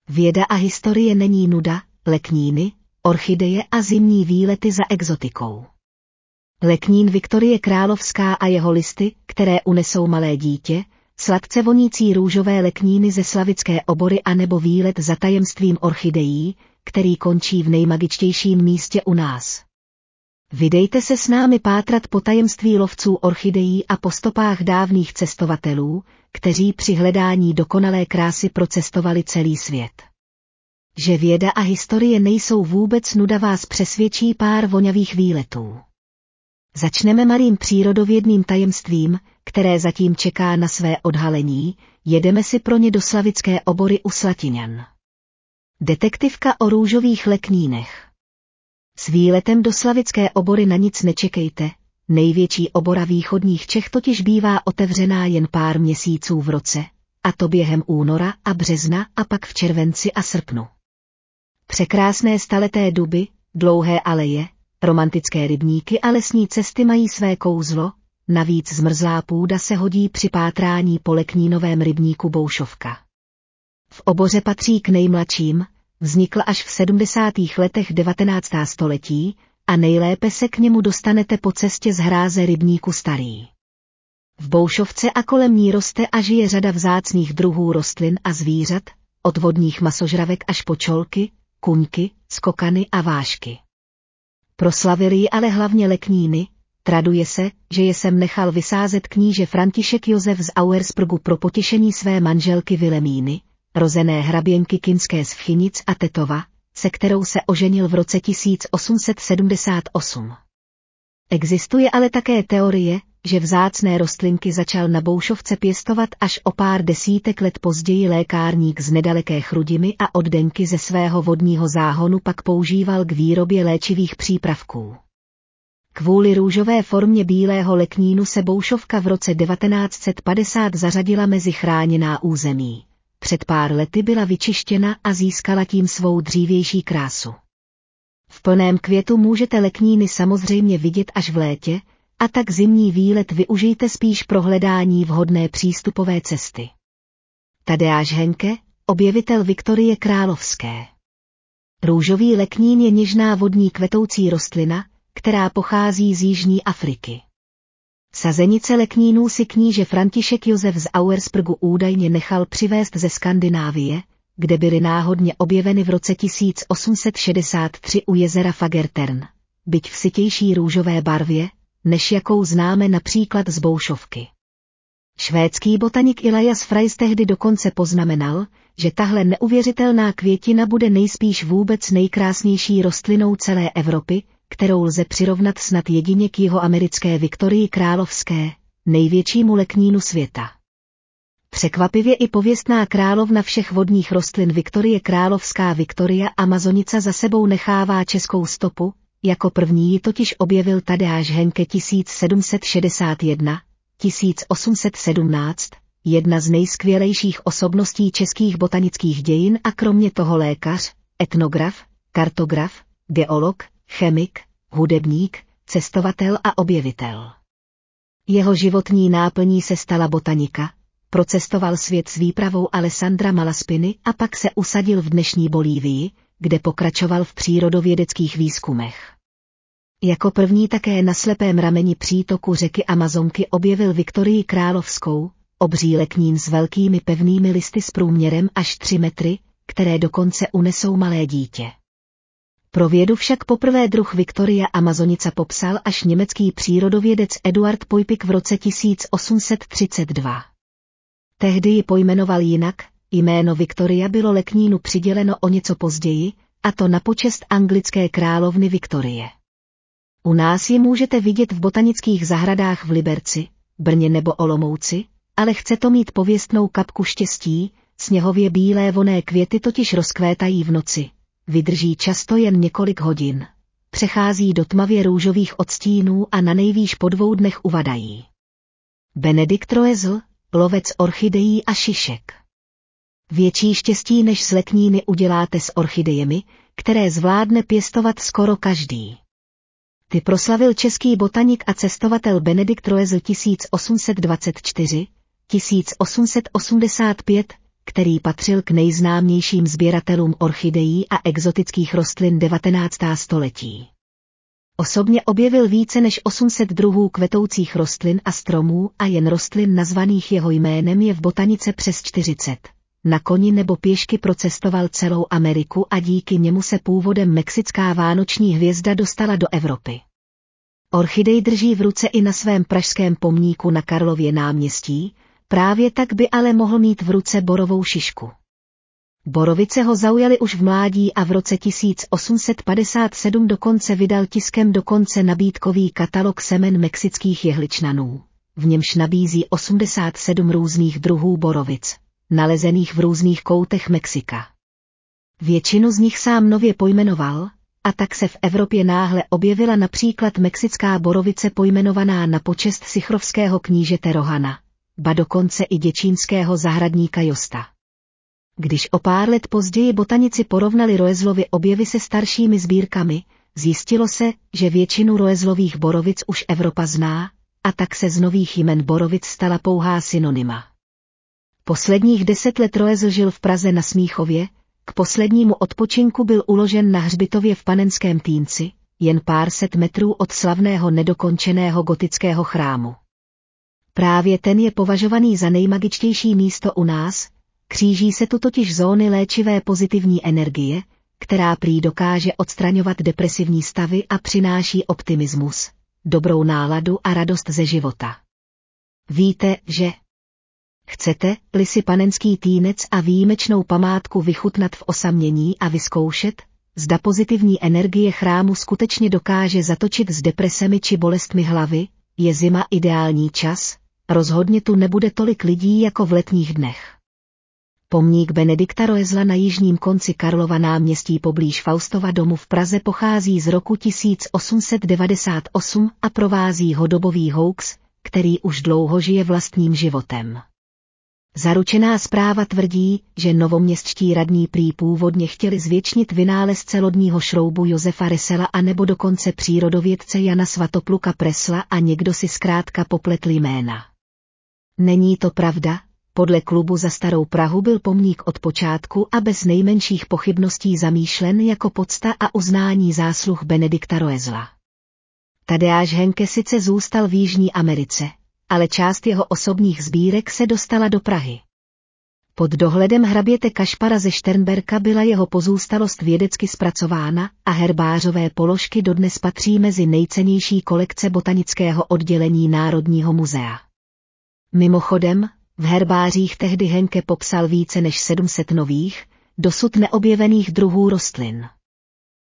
Věda a historie není nuda, lekníny, orchideje a zimní výlety za exotikou. Leknín Viktorie Královská a jeho listy, které unesou malé dítě, sladce vonící růžové lekníny ze slavické obory anebo výlet za tajemstvím orchidejí, který končí v nejmagičtějším místě u nás. Vydejte se s námi pátrat po tajemství lovců orchidejí a po stopách dávných cestovatelů, kteří při hledání dokonalé krásy procestovali celý svět. Že věda a historie nejsou vůbec nuda, vás přesvědčí pár vonavých výletů. Začneme malým přírodovědným tajemstvím, které zatím čeká na své odhalení, jedeme si pro ně do slavické obory u Slatiňan. Detektivka o růžových leknínech. S výletem do slavické obory na nic nečekejte, největší obora východních Čech totiž bývá otevřená jen pár měsíců v roce, a to během února a března a pak v červenci a srpnu. Překrásné staleté duby, dlouhé aleje, romantické rybníky a lesní cesty mají své kouzlo, navíc zmrzlá půda se hodí při pátrání po leknínovém rybníku Boušovka. V oboře patří k nejmladším, vznikl až v 70. letech 19. století a nejlépe se k němu dostanete po cestě z hráze rybníku Starý. V Boušovce a kolem ní roste a žije řada vzácných druhů rostlin a zvířat, od vodních masožravek až po čolky, kuňky, skokany a vášky. Proslavili ji ale hlavně lekníny, traduje se, že je sem nechal vysázet kníže František Josef z Auerspergu pro potěšení své manželky Vilemíny, rozené hraběnky Kinské z Vchynic a Tetova, se kterou se oženil v roce 1878. Existuje ale také teorie, že vzácné rostlinky začal na Boušovce pěstovat až o pár desítek let později lékárník z nedaleké Chrudimi a oddenky ze svého vodního záhonu pak používal k výrobě léčivých přípravků. Kvůli růžové formě bílého leknínu se Boušovka v roce 1950 zařadila mezi chráněná území. Před pár lety byla vyčištěna a získala tím svou dřívější krásu. V plném květu můžete lekníny samozřejmě vidět až v létě, a tak zimní výlet využijte spíš pro hledání vhodné přístupové cesty. Tadeáš Henke, objevitel Viktorie Královské. Růžový leknín je něžná vodní kvetoucí rostlina, která pochází z jižní Afriky. Sazenice leknínů si kníže František Josef z Auerspergu údajně nechal přivést ze Skandinávie, kde byly náhodně objeveny v roce 1863 u jezera Fagertern, byť v sytější růžové barvě, než jakou známe například z Boušovky. Švédský botanik Elias Fries tehdy dokonce poznamenal, že tahle neuvěřitelná květina bude nejspíš vůbec nejkrásnější rostlinou celé Evropy, kterou lze přirovnat snad jedině k jihoamerické Viktorii Královské, největšímu leknínu světa. Překvapivě i pověstná královna všech vodních rostlin Viktorie Královská Viktoria Amazonica za sebou nechává českou stopu, jako první ji totiž objevil Tadeáš Henke 1771-1817, jedna z nejskvělejších osobností českých botanických dějin a kromě toho lékař, etnograf, kartograf, geolog, chemik, hudebník, cestovatel a objevitel. Jeho životní náplní se stala botanika, procestoval svět s výpravou Alessandra Malaspiny a pak se usadil v dnešní Bolívii, kde pokračoval v přírodovědeckých výzkumech. Jako první také na slepém rameni přítoku řeky Amazonky objevil Viktorii Královskou, obří leknín s velkými pevnými listy s průměrem až 3 metry, které dokonce unesou malé dítě. Pro vědu však poprvé druh Viktoria Amazonica popsal až německý přírodovědec Eduard Poypik v roce 1832. Tehdy ji pojmenoval jinak, jméno Viktoria bylo leknínu přiděleno o něco později, a to na počest anglické královny Viktorie. U nás ji můžete vidět v botanických zahradách v Liberci, Brně nebo Olomouci, ale chce to mít pověstnou kapku štěstí, sněhově bílé vonné květy totiž rozkvétají v noci, vydrží často jen několik hodin, přechází do tmavě růžových odstínů a na nejvýš po 2 dnech uvadají. Benedikt Roezl, lovec orchidejí a šišek. Větší štěstí než s lekníny uděláte s orchidejemi, které zvládne pěstovat skoro každý. Ty proslavil český botanik a cestovatel Benedikt Roezl 1824, 1885, který patřil k nejznámějším sběratelům orchidejí a exotických rostlin 19. století. Osobně objevil více než 800 druhů kvetoucích rostlin a stromů a jen rostlin nazvaných jeho jménem je v botanice přes 40. Na koni nebo pěšky procestoval celou Ameriku a díky němu se původem mexická vánoční hvězda dostala do Evropy. Orchidej drží v ruce i na svém pražském pomníku na Karlově náměstí, právě tak by ale mohl mít v ruce borovou šišku. Borovice ho zaujaly už v mládí a v roce 1857 dokonce vydal tiskem dokonce nabídkový katalog semen mexických jehličnanů, v němž nabízí 87 různých druhů borovic, nalezených v různých koutech Mexika. Většinu z nich sám nově pojmenoval, a tak se v Evropě náhle objevila například mexická borovice pojmenovaná na počest sichrovského knížete Rohana, ba dokonce i děčínského zahradníka Josta. Když o pár let později botanici porovnali Roezlovy objevy se staršími sbírkami, zjistilo se, že většinu Roezlových borovic už Evropa zná, a tak se z nových jmen borovic stala pouhá synonyma. Posledních 10 let Roezl žil v Praze na Smíchově, k poslednímu odpočinku byl uložen na hřbitově v Panenském Týnci, jen pár set metrů od slavného nedokončeného gotického chrámu. Právě ten je považovaný za nejmagičtější místo u nás, kříží se tu totiž zóny léčivé pozitivní energie, která prý dokáže odstraňovat depresivní stavy a přináší optimismus, dobrou náladu a radost ze života. Víte, že chcete-li si Panenský Týnec a výjimečnou památku vychutnat v osamění a vyzkoušet, zda pozitivní energie chrámu skutečně dokáže zatočit s depresemi či bolestmi hlavy, je zima ideální čas, rozhodně tu nebude tolik lidí jako v letních dnech. Pomník Benedikta Roezla na jižním konci Karlova náměstí poblíž Faustova domu v Praze pochází z roku 1898 a provází ho dobový hoax, který už dlouho žije vlastním životem. Zaručená zpráva tvrdí, že novoměstští radní prý původně chtěli zvětšnit vynálezce lodního šroubu Josefa Ressela a nebo dokonce přírodovědce Jana Svatopluka Presla a někdo si zkrátka popletl jména. Není to pravda, podle klubu Za starou Prahu byl pomník od počátku a bez nejmenších pochybností zamýšlen jako pocta a uznání zásluh Benedikta Roezla. Tadeáš Henke sice zůstal v Jižní Americe, ale část jeho osobních sbírek se dostala do Prahy. Pod dohledem hraběte Kašpara ze Šternberka byla jeho pozůstalost vědecky zpracována a herbářové položky dodnes patří mezi nejcennější kolekce botanického oddělení Národního muzea. Mimochodem, v herbářích tehdy Henke popsal více než 700 nových, dosud neobjevených druhů rostlin.